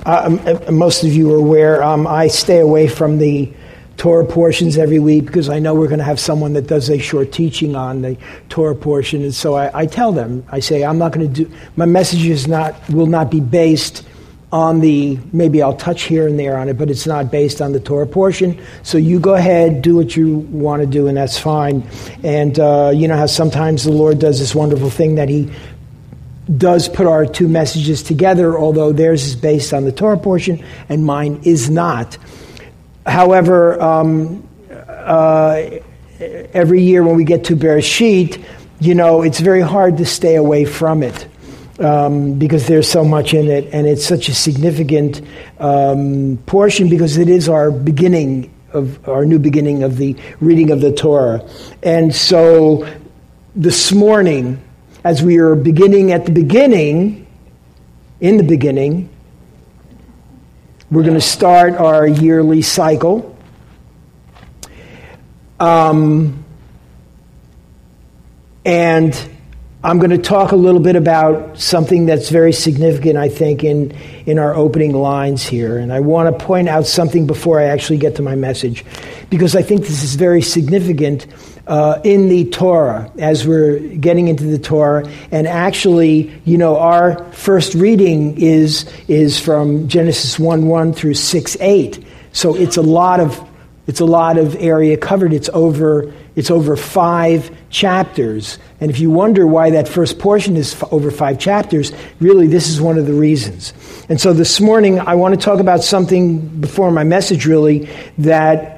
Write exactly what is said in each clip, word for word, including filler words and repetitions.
Uh, most of you are aware, um, I stay away from the Torah portions every week because I know we're going to have someone that does a short teaching on the Torah portion. And so I, I tell them, I say, I'm not going to do, my message is not, will not be based on the, maybe I'll touch here and there on it, but it's not based on the Torah portion. So you go ahead, do what you want to do, and that's fine. And uh, you know how sometimes the Lord does this wonderful thing that he does put our two messages together, although theirs is based on the Torah portion and mine is not. However, um, uh, every year when we get to Bereshit, you know, it's very hard to stay away from it um, because there's so much in it, and it's such a significant um, portion because it is our beginning of our new beginning of the reading of the Torah. And so this morning, as we are beginning at the beginning, in the beginning, we're going to start our yearly cycle. Um, and I'm going to talk a little bit about something that's very significant, I think, in, in our opening lines here. And I want to point out something before I actually get to my message, because I think this is very significant uh, in the Torah as we're getting into the Torah. And actually, you know, our first reading is is from Genesis one one through six eight. So it's a lot of it's a lot of area covered. It's over it's over five chapters. And if you wonder why that first portion is f- over five chapters, really this is one of the reasons. And so this morning I want to talk about something before my message, really, that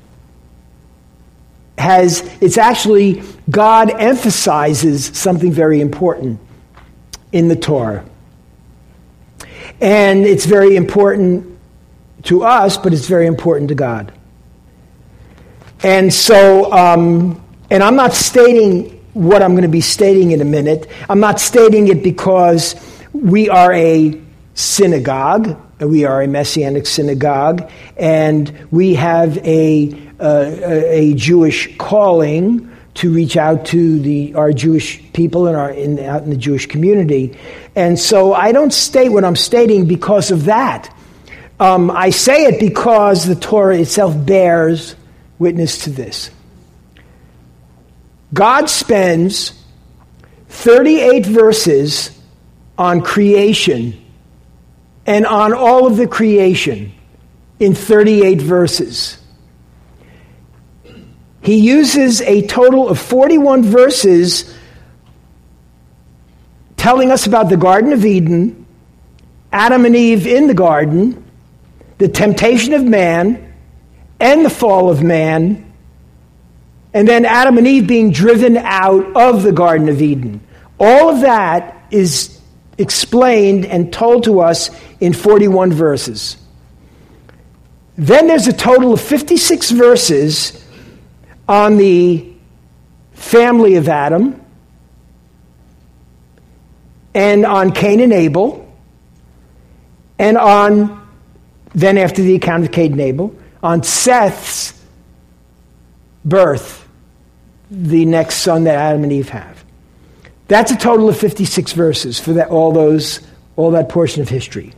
has, it's actually, God emphasizes something very important in the Torah. And it's very important to us, but it's very important to God. And so, um, and I'm not stating what I'm going to be stating in a minute. I'm not stating it because we are a synagogue, we are a Messianic synagogue, and we have a uh, a Jewish calling to reach out to the our Jewish people and our in, out in the Jewish community. And so I don't state what I'm stating because of that. Um, I say it because the Torah itself bears witness to this. God spends thirty-eight verses on creation and on all of the creation in thirty-eight verses. He uses a total of forty-one verses telling us about the Garden of Eden, Adam and Eve in the garden, the temptation of man, and the fall of man, and then Adam and Eve being driven out of the Garden of Eden. All of that is explained and told to us in forty-one verses. Then there's a total of fifty-six verses on the family of Adam and on Cain and Abel, and on, then after the account of Cain and Abel, on Seth's birth, the next son that Adam and Eve have. That's a total of fifty-six verses for that, all those, all that portion of history.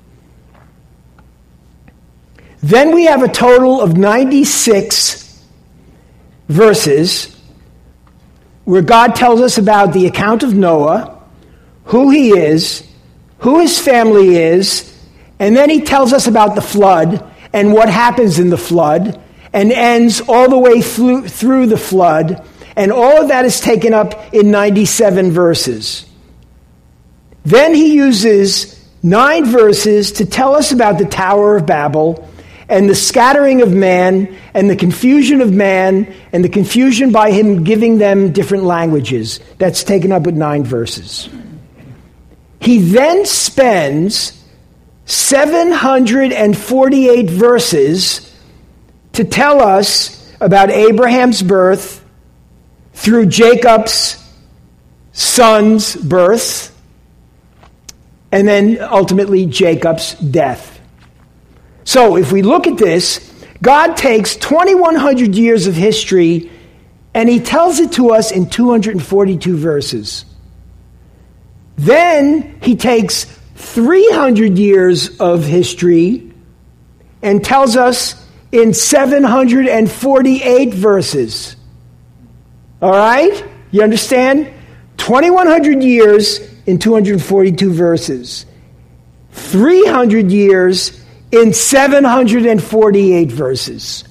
Then we have a total of ninety-six verses where God tells us about the account of Noah, who he is, who his family is, and then he tells us about the flood and what happens in the flood, and ends all the way through, through the flood, and all of that is taken up in ninety-seven verses. Then he uses nine verses to tell us about the Tower of Babel, and the scattering of man, and the confusion of man, and the confusion by him giving them different languages. That's taken up with nine verses. He then spends seven hundred forty-eight verses to tell us about Abraham's birth through Jacob's son's birth, and then ultimately Jacob's death. So if we look at this, God takes twenty-one hundred years of history and he tells it to us in two hundred forty-two verses. Then he takes three hundred years of history and tells us in seven hundred forty-eight verses. All right? You understand? twenty-one hundred years in two hundred forty-two verses. three hundred years in seven hundred forty-eight verses.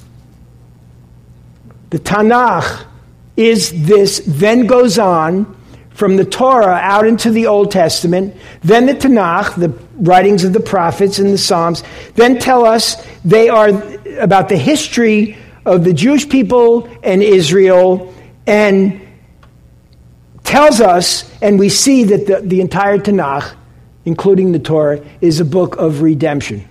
The Tanakh is this, then goes on from the Torah out into the Old Testament, then the Tanakh, the writings of the prophets and the Psalms, then tell us they are about the history of the Jewish people and Israel, and tells us, and we see that the, the entire Tanakh, including the Torah, is a book of redemption.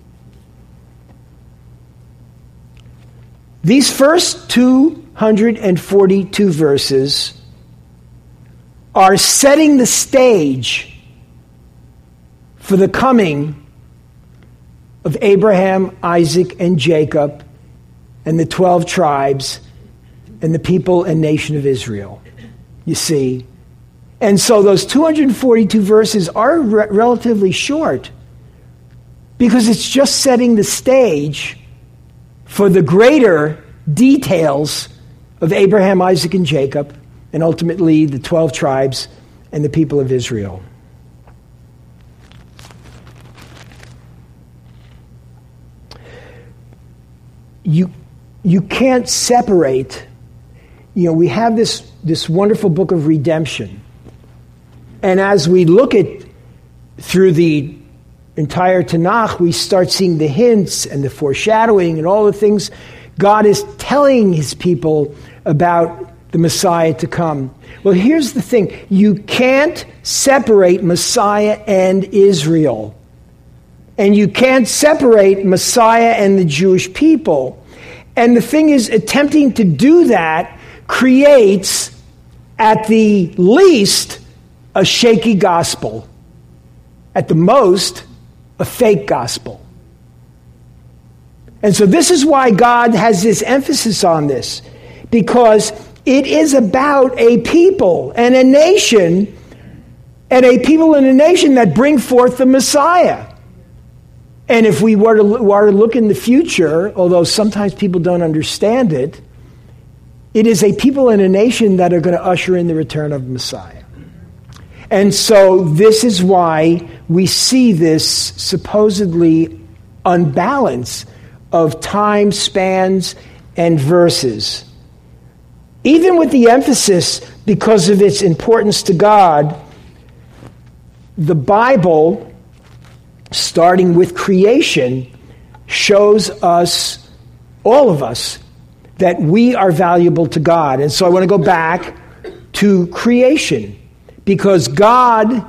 These first two hundred forty-two verses are setting the stage for the coming of Abraham, Isaac, and Jacob, and the twelve tribes, and the people and nation of Israel. You see? And so those two hundred forty-two verses are re- relatively short, because it's just setting the stage for the greater details of Abraham, Isaac, and Jacob, and ultimately the twelve tribes and the people of Israel. You, you can't separate, you know, we have this, this wonderful book of redemption. And as we look at through the entire Tanakh, we start seeing the hints and the foreshadowing and all the things God is telling his people about the Messiah to come. Well, here's the thing. You can't separate Messiah and Israel. And you can't separate Messiah and the Jewish people. And the thing is, attempting to do that creates, at the least, a shaky gospel. At the most, a fake gospel. And so this is why God has this emphasis on this, because it is about a people and a nation, and a people and a nation that bring forth the Messiah. And if we were to, were to look in the future, although sometimes people don't understand it, it is a people and a nation that are going to usher in the return of Messiah. And so this is why we see this supposedly unbalance of time spans and verses. Even with the emphasis, because of its importance to God, the Bible, starting with creation, shows us, all of us, that we are valuable to God. And so I want to go back to creation, because God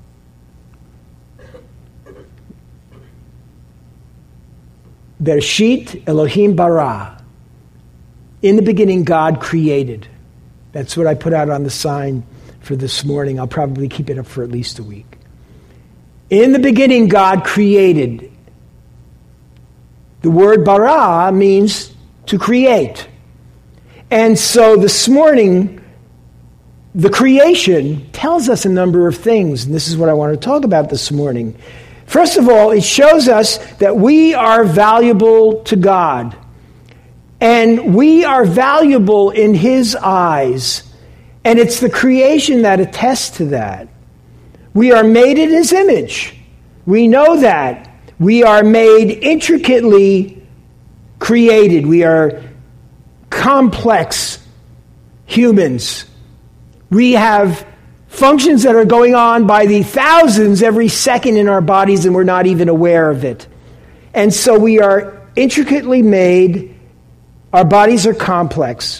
Bereshit Elohim bara. In the beginning, God created. That's what I put out on the sign for this morning. I'll probably keep it up for at least a week. In the beginning, God created. The word bara means to create. And so this morning, the creation tells us a number of things, and this is what I want to talk about this morning. First of all, it shows us that we are valuable to God. And we are valuable in His eyes. And it's the creation that attests to that. We are made in His image. We know that. We are made intricately created. We are complex humans. We have functions that are going on by the thousands every second in our bodies, and we're not even aware of it. And so we are intricately made. Our bodies are complex.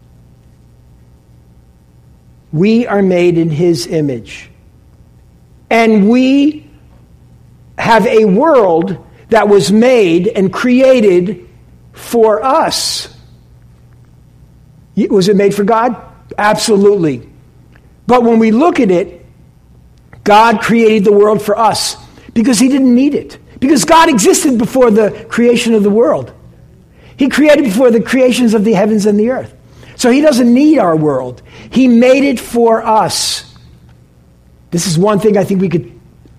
We are made in His image. And we have a world that was made and created for us. Was it made for God? Absolutely. But when we look at it, God created the world for us because He didn't need it. Because God existed before the creation of the world. He created before the creations of the heavens and the earth. So He doesn't need our world. He made it for us. This is one thing I think we could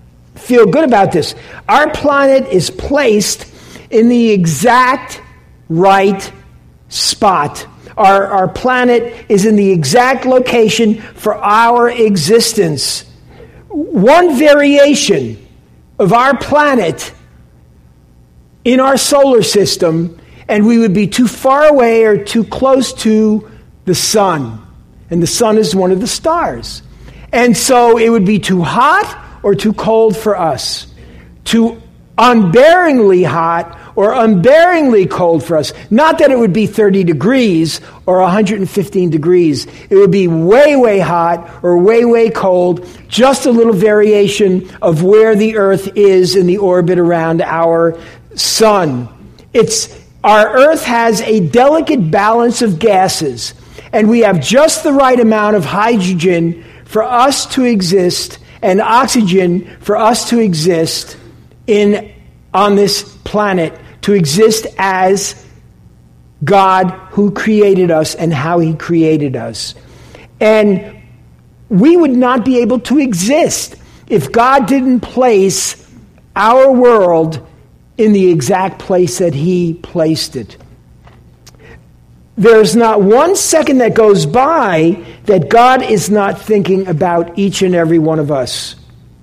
feel good about this. Our planet is placed in the exact right spot. Our, our planet is in the exact location for our existence. One variation of our planet in our solar system, and we would be too far away or too close to the sun. And the sun is one of the stars. And so it would be too hot or too cold for us. Too unbearingly hot or unbearingly cold for us. Not that it would be thirty degrees or one hundred fifteen degrees. It would be way, way hot or way, way cold. Just a little variation of where the Earth is in the orbit around our sun. It's our Earth has a delicate balance of gases, and we have just the right amount of hydrogen for us to exist and oxygen for us to exist in on this planet, to exist as God who created us and how he created us. And we would not be able to exist if God didn't place our world in the exact place that he placed it. There's not one second that goes by that God is not thinking about each and every one of us.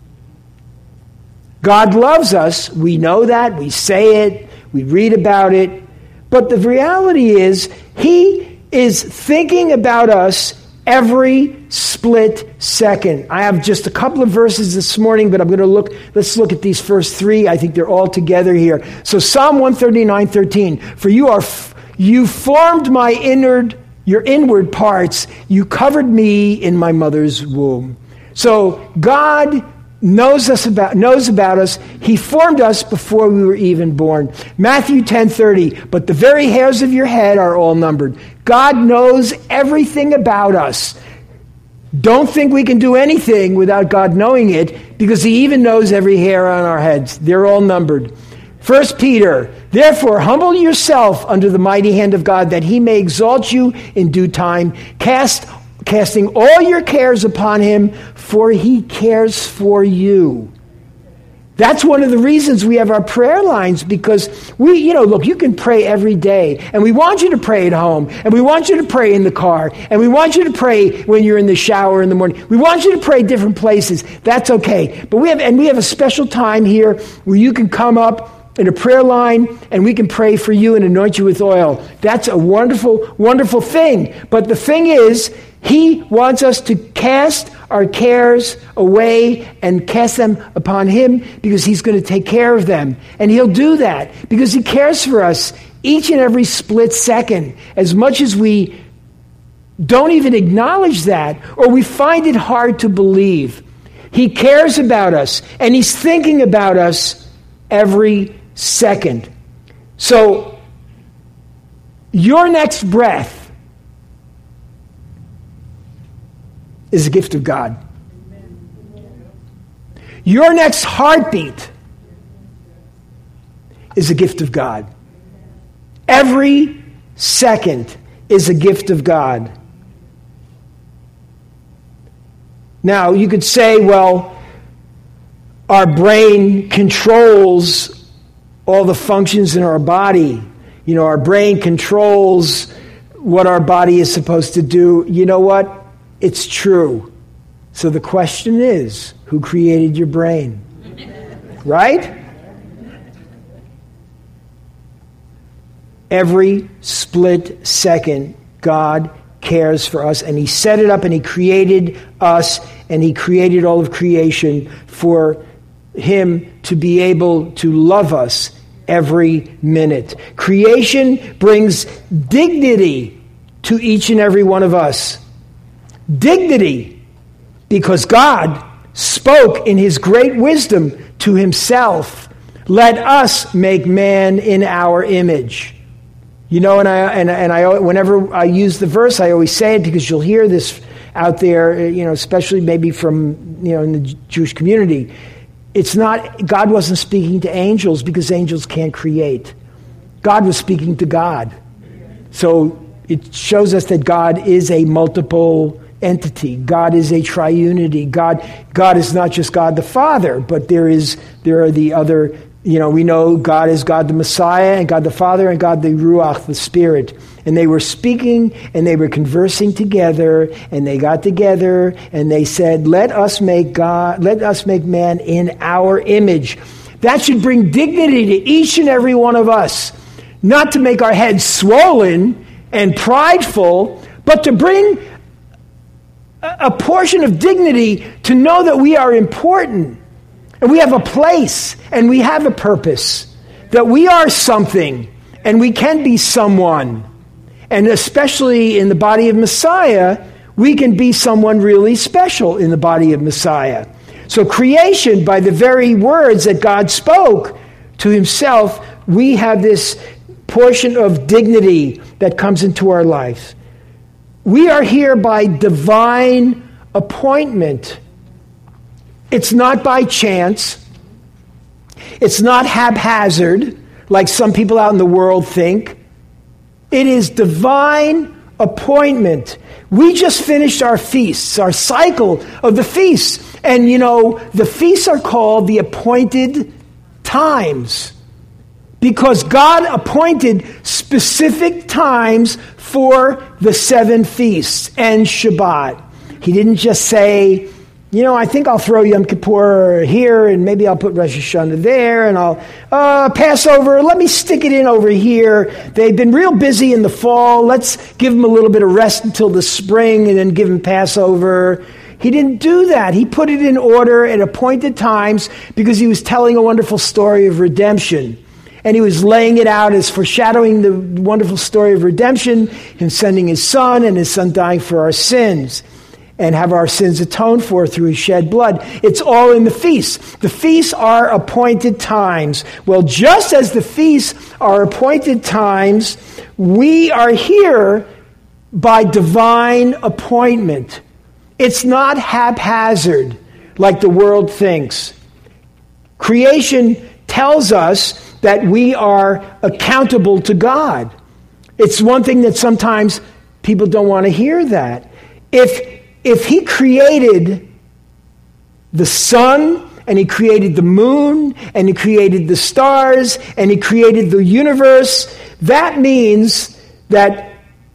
God loves us. We know that. We say it. We read about it. But the reality is, he is thinking about us every split second. I have just a couple of verses this morning, but I'm going to look, let's look at these first three. I think they're all together here. So Psalm one thirty-nine, thirteen. For you are, you formed my inward, your inward parts. You covered me in my mother's womb. So God knows us about knows about us. He formed us before we were even born. Matthew ten thirty, but the very hairs of your head are all numbered. God knows everything about us. Don't think we can do anything without God knowing it, because he even knows every hair on our heads. They're all numbered. First Peter, therefore humble yourself under the mighty hand of God, that he may exalt you in due time. Cast Casting all your cares upon him, for he cares for you. That's one of the reasons we have our prayer lines, because we, you know, look, you can pray every day, and we want you to pray at home, and we want you to pray in the car, and we want you to pray when you're in the shower in the morning. We want you to pray different places. That's okay. But we have, and we have a special time here where you can come up in a prayer line, and we can pray for you and anoint you with oil. That's a wonderful, wonderful thing. But the thing is, he wants us to cast our cares away and cast them upon him, because he's going to take care of them. And he'll do that because he cares for us each and every split second. As much as we don't even acknowledge that, or we find it hard to believe, he cares about us, and he's thinking about us every second. So your next breath is a gift of God. Your next heartbeat is a gift of God. Every second is a gift of God. Now, you could say, well, our brain controls all the functions in our body. You know, our brain controls what our body is supposed to do. You know what? It's true. So the question is, who created your brain? Right? Every split second, God cares for us, and he set it up, and he created us, and he created all of creation for him to be able to love us every minute. Creation brings dignity to each and every one of us. Dignity, because God spoke in his great wisdom to himself, let us make man in our image. You know, and I and, and I whenever I use the verse, I always say it, because you'll hear this out there, you know, especially maybe from, you know, in the Jewish community. It's not, God wasn't speaking to angels, because angels can't create. God was speaking to God. So it shows us that God is a multiple entity. God is a triunity. God, God is not just God the Father, but there is there are the other, you know, we know God is God the Messiah and God the Father and God the Ruach, the Spirit. And they were speaking and they were conversing together, and they got together and they said, let us make God, let us make man in our image. That should bring dignity to each and every one of us. Not to make our heads swollen and prideful, but to bring a portion of dignity to know that we are important and we have a place and we have a purpose, that we are something and we can be someone. And especially in the body of Messiah, we can be someone really special in the body of Messiah. So creation, by the very words that God spoke to himself, we have this portion of dignity that comes into our life. We are here by divine appointment. It's not by chance. It's not haphazard, like some people out in the world think. It is divine appointment. We just finished our feasts, our cycle of the feasts. And, you know, the feasts are called the appointed times, because God appointed specific times for the seven feasts and Shabbat. He didn't just say, you know, I think I'll throw Yom Kippur here, and maybe I'll put Rosh Hashanah there, and I'll uh, Passover, let me stick it in over here. They've been real busy in the fall. Let's give them a little bit of rest until the spring and then give them Passover. He didn't do that. He put it in order at appointed times because he was telling a wonderful story of redemption. And he was laying it out as foreshadowing the wonderful story of redemption, him sending his son and his son dying for our sins and have our sins atoned for through his shed blood. It's all in the feasts. The feasts are appointed times. Well, just as the feasts are appointed times, we are here by divine appointment. It's not haphazard like the world thinks. Creation tells us that we are accountable to God. It's one thing that sometimes people don't want to hear that. If, if he created the sun, and he created the moon, and he created the stars, and he created the universe, that means that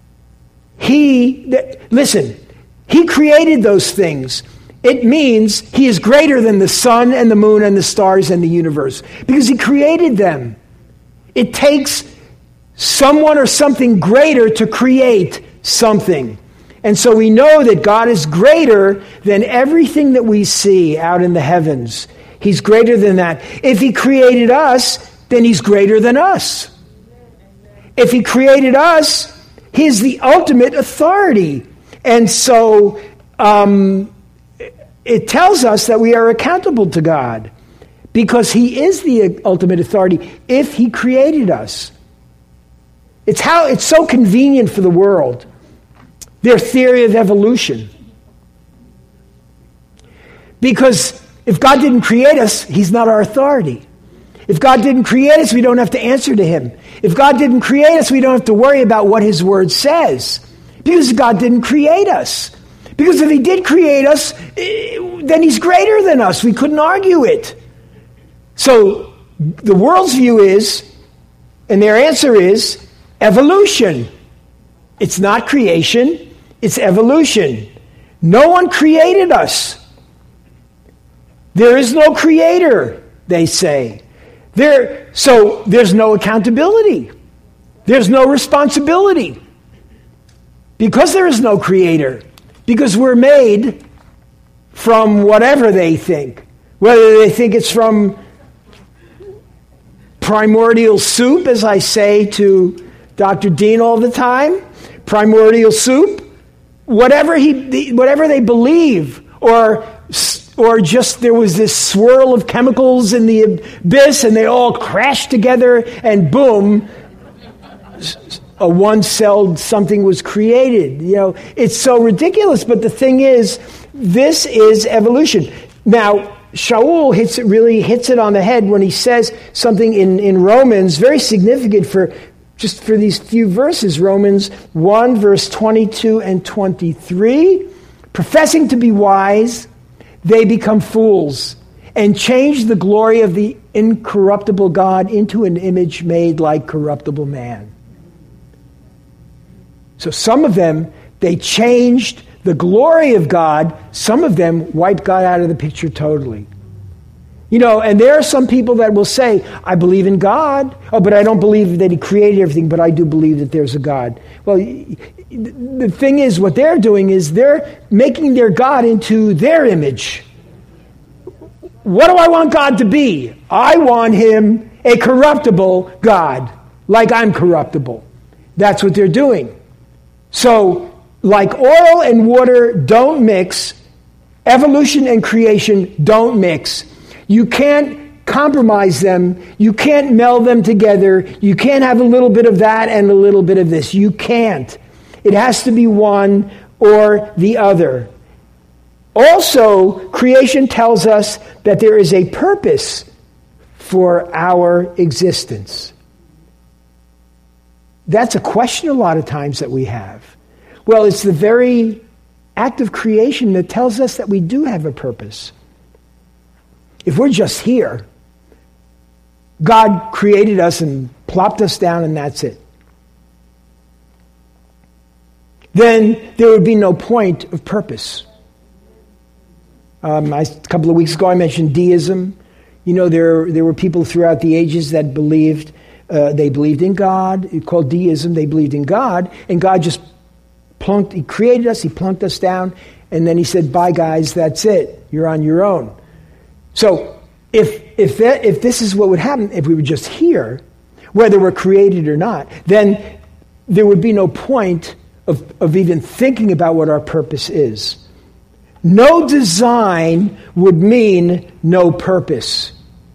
he, that, listen, he created those things. It means he is greater than the sun and the moon and the stars and the universe, because he created them. It takes someone or something greater to create something. And so we know that God is greater than everything that we see out in the heavens. He's greater than that. If he created us, then he's greater than us. If he created us, he's the ultimate authority. And so um, it tells us that we are accountable to God because he is the ultimate authority if he created us. It's how it's so convenient for the world, their theory of evolution. Because if God didn't create us, he's not our authority. If God didn't create us, we don't have to answer to him. If God didn't create us, we don't have to worry about what his word says. Because God didn't create us. Because if he did create us, then he's greater than us. We couldn't argue it. So the world's view is, and their answer is, evolution. It's not creation, it's evolution. No one created us. There is no creator, they say. There, so there's no accountability. There's no responsibility. Because there is no creator. Because we're made from whatever they think. Whether they think it's from primordial soup, as I say to Doctor Dean all the time, primordial soup, whatever he, whatever they believe, or or just there was this swirl of chemicals in the abyss and they all crashed together and boom, a one-celled something was created. You know, it's so ridiculous, but the thing is, this is evolution. Now, Shaul hits it, really hits it on the head when he says something in, in Romans, very significant for just for these few verses, Romans one, verse twenty-two and twenty-three. Professing to be wise, they become fools and change the glory of the incorruptible God into an image made like corruptible man. So some of them, they changed the glory of God. Some of them wiped God out of the picture totally. You know, and there are some people that will say, I believe in God, oh, but I don't believe that he created everything, but I do believe that there's a God. Well, the thing is, what they're doing is they're making their God into their image. What do I want God to be? I want him a corruptible God, like I'm corruptible. That's what they're doing. So, like oil and water don't mix, evolution and creation don't mix. You can't compromise them. You can't meld them together. You can't have a little bit of that and a little bit of this. You can't. It has to be one or the other. Also, creation tells us that there is a purpose for our existence. That's a question a lot of times that we have. Well, it's the very act of creation that tells us that we do have a purpose. If we're just here, God created us and plopped us down and that's it. Then there would be no point of purpose. Um, I, a couple of weeks ago I mentioned deism. You know, there, there were people throughout the ages that believed, uh, they believed in God. It's called deism. They believed in God. And God just plunked, he created us, he plunked us down, and then he said, bye guys, that's it. You're on your own. So if if that, if this is what would happen if we were just here, whether we're created or not, then there would be no point of, of even thinking about what our purpose is. No design would mean no purpose.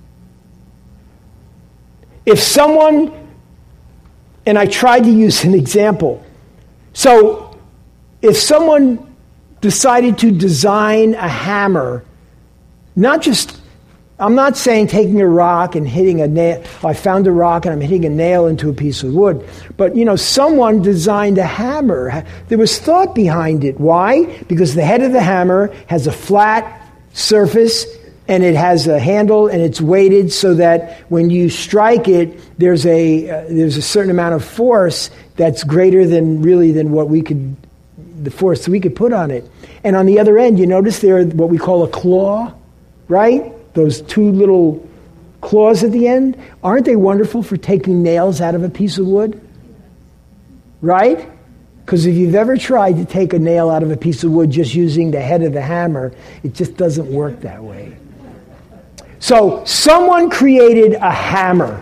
If someone, and I tried to use an example, so if someone decided to design a hammer, not just, I'm not saying taking a rock and hitting a nail. I found a rock and I'm hitting a nail into a piece of wood. But, you know, someone designed a hammer. There was thought behind it. Why? Because the head of the hammer has a flat surface and it has a handle and it's weighted so that when you strike it, there's a uh, there's a certain amount of force that's greater than really than what we could, the force we could put on it. And on the other end, you notice there what we call a claw, right? Those two little claws at the end, aren't they wonderful for taking nails out of a piece of wood? Right? Because if you've ever tried to take a nail out of a piece of wood just using the head of the hammer, it just doesn't work that way. So someone created a hammer.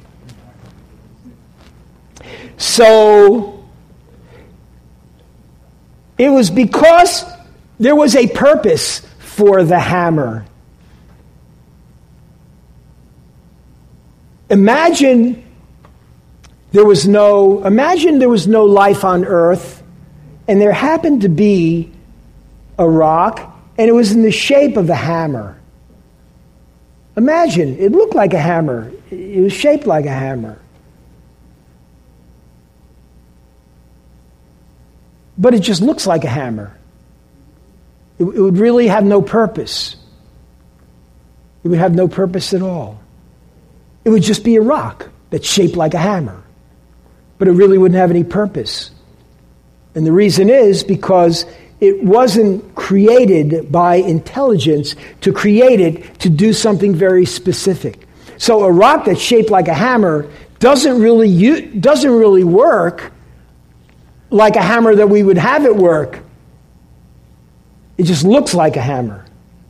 So it was because there was a purpose for the hammer. Imagine there was no, imagine there was no life on earth and there happened to be a rock and it was in the shape of a hammer. Imagine, it looked like a hammer. It was shaped like a hammer. But it just looks like a hammer. It, it would really have no purpose. It would have no purpose at all. It would just be a rock that's shaped like a hammer. But it really wouldn't have any purpose. And the reason is because it wasn't created by intelligence to create it to do something very specific. So a rock that's shaped like a hammer doesn't really u- doesn't really work like a hammer that we would have it work. It just looks like a hammer.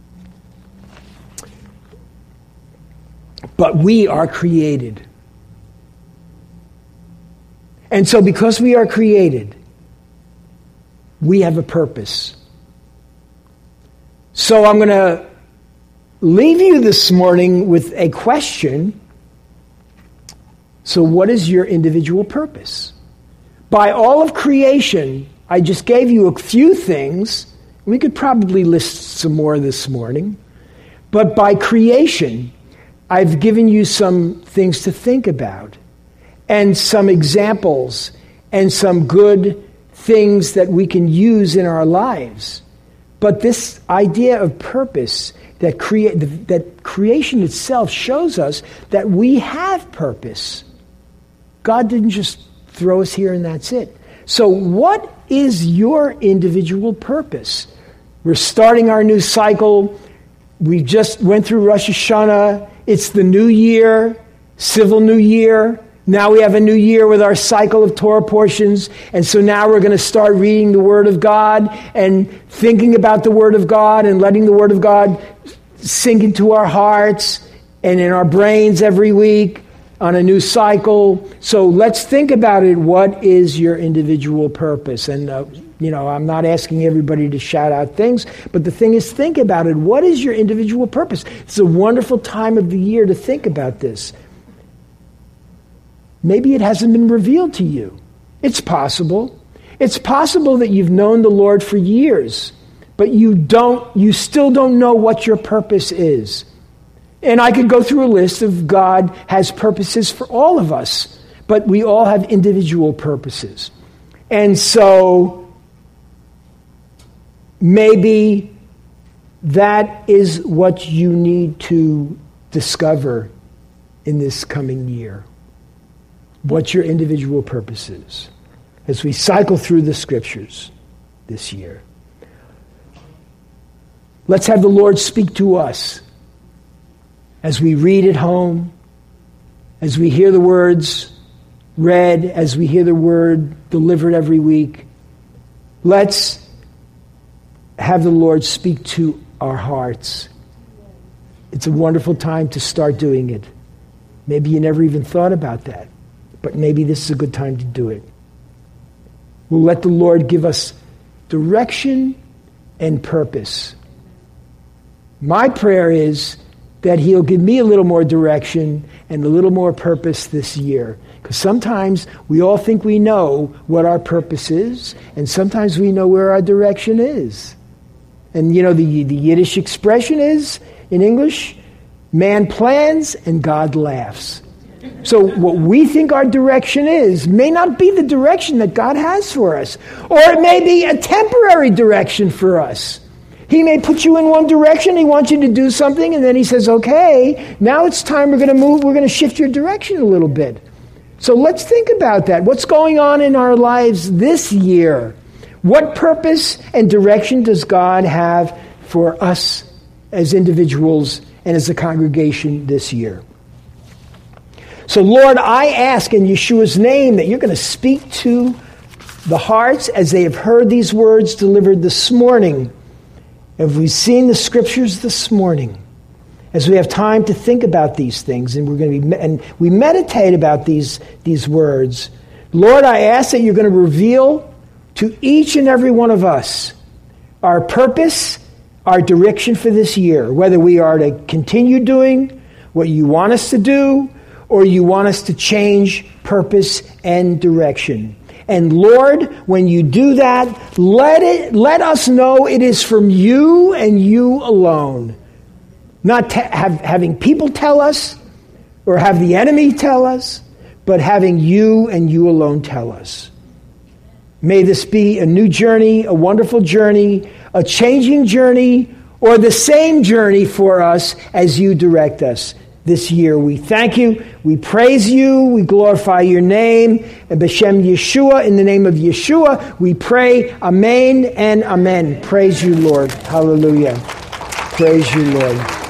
But we are created. And so because we are created, we have a purpose. So I'm going to leave you this morning with a question. So what is your individual purpose? By all of creation, I just gave you a few things. We could probably list some more this morning. But by creation, I've given you some things to think about and some examples and some good things that we can use in our lives But this idea of purpose, that crea- that creation itself shows us that we have purpose. God didn't just throw us here and that's it. So what is your individual purpose? We're starting our new cycle. We just went through Rosh Hashanah. It's the new year, civil new year. Now we have a new year with our cycle of Torah portions. And so now we're going to start reading the Word of God and thinking about the Word of God and letting the Word of God sink into our hearts and in our brains every week on a new cycle. So let's think about it. What is your individual purpose? And, uh, you know, I'm not asking everybody to shout out things, but the thing is, think about it. What is your individual purpose? It's a wonderful time of the year to think about this. Maybe it hasn't been revealed to you. It's possible. It's possible that you've known the Lord for years, but you don't, you still don't know what your purpose is. And I could go through a list of God has purposes for all of us, but we all have individual purposes. And so maybe that is what you need to discover in this coming year. What your individual purpose is as we cycle through the scriptures this year. Let's have the Lord speak to us as we read at home, as we hear the words read, as we hear the word delivered every week. Let's have the Lord speak to our hearts. It's a wonderful time to start doing it. Maybe you never even thought about that, but maybe this is a good time to do it. We'll let the Lord give us direction and purpose. My prayer is that He'll give me a little more direction and a little more purpose this year. Because sometimes we all think we know what our purpose is, and sometimes we know where our direction is. And you know, the, the Yiddish expression is, in English, man plans and God laughs. So what we think our direction is may not be the direction that God has for us. Or it may be a temporary direction for us. He may put you in one direction, He wants you to do something, and then He says, okay, now it's time, we're going to move, we're going to shift your direction a little bit. So let's think about that. What's going on in our lives this year? What purpose and direction does God have for us as individuals and as a congregation this year? So Lord, I ask in Yeshua's name that you're going to speak to the hearts as they have heard these words delivered this morning. Have we seen the scriptures this morning? As we have time to think about these things, and we're going to be and we meditate about these, these words. Lord, I ask that you're going to reveal to each and every one of us our purpose, our direction for this year, whether we are to continue doing what you want us to do, or you want us to change purpose and direction. And Lord, when you do that, let it let us know it is from you and you alone. Not te- have, having people tell us, or have the enemy tell us, but having you and you alone tell us. May this be a new journey, a wonderful journey, a changing journey, or the same journey for us as you direct us this year. We thank you, we praise you, we glorify your name, and B'Shem Yeshua, in the name of Yeshua, we pray, amen and amen. Praise you, Lord. Hallelujah. Praise you, Lord.